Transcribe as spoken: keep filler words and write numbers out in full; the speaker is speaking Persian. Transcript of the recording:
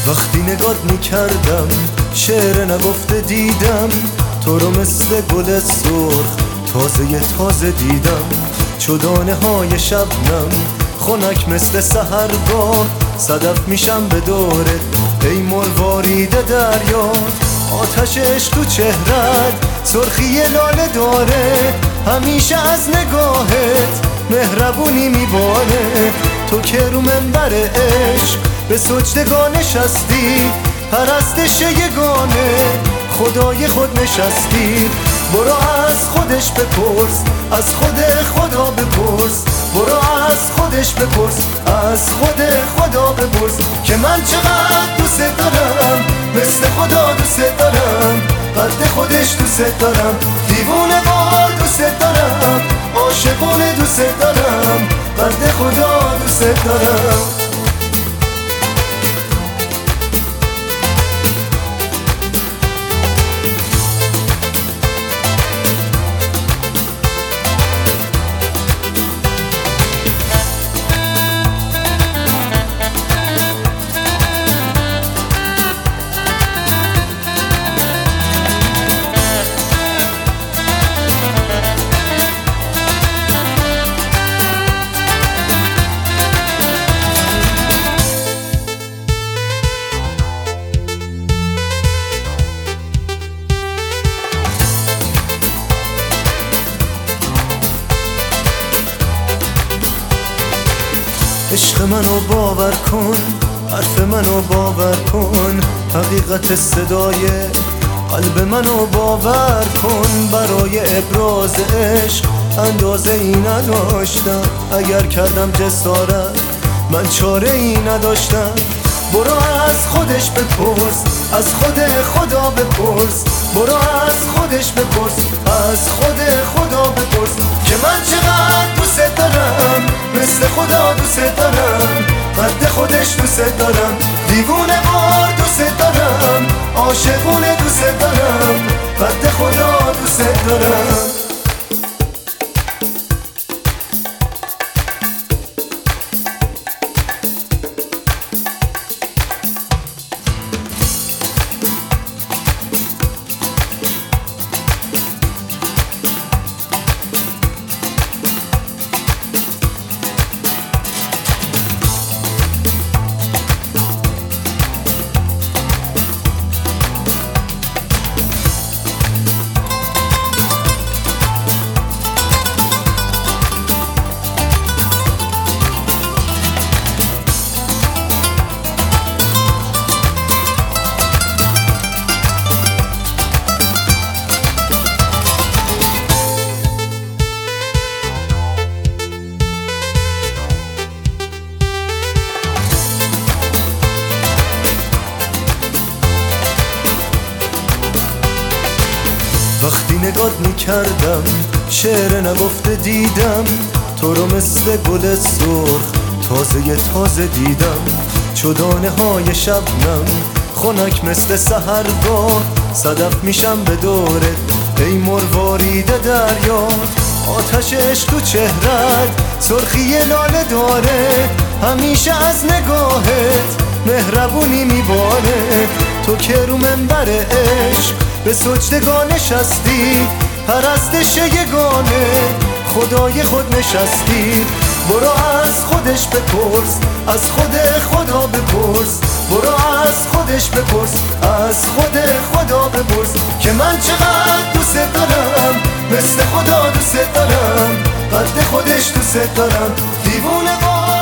وقتی نگات میکردم شعر نگفته دیدم تو رو مثل گل سرخ تازه تازه دیدم، چو دانه های شبنم خنک مثل سحرگاه صدف میشم به دورت ای مروارید دریا. آتش عشق تو چهرت سرخی لاله داره، همیشه از نگاهت مهربونی میباره. تو که رو منبر عشق به سجدگاه نشستی، پرستش یگانه خدای خود نشستی. برو از خودش بپرس، از خود خدا بپرس، برو از خودش بپرس، از خود خدا بپرس که من چقدر دوست دارم، مثل خدا دوست دارم، قد خودش دوست دارم، دیوونه وار دوست دارم، عاشقونه دوست دارم، قد خدا دوست دارم. عشق منو باور کن، حرف منو باور کن، حقیقت صدای قلب منو باور کن. برای ابراز عشق اندازه ای نداشتم، اگر کردم جسارت من چاره ای نداشتم. برو از خودش بپرس، از خود خدا بپرس، برو از خودش بپرس، از خود خدا بپرس که من چقدر دوست دارم، مثل خدا دوست دارم، قد خودش دوست دارم، دیوونه وار دوست دارم، عاشقونه دوست دارم، قد خدا دوست دارم. وقتی نگات میکردم شعر نگفته دیدم تو رو مثل گل سرخ تازه تازه دیدم، چو دانه های شبنم خنک مثل سحرگاه صدف میشم به دورت ای مروارید دریا. آتش عشق تو چهرت سرخی لاله داره، همیشه از نگاهت مهربونی میباره. تو که رو منبر عشق به سجدگاه نشستی، پرستش یگانه خدای خود نشستی. برو از خودش بپرس، از خود خدا بپرس، برو از خودش بپرس، از خود خدا بپرس که من چقدر دوست دارم، مثل خدا دوست دارم، قد خودش دوست دارم، دیوونه وار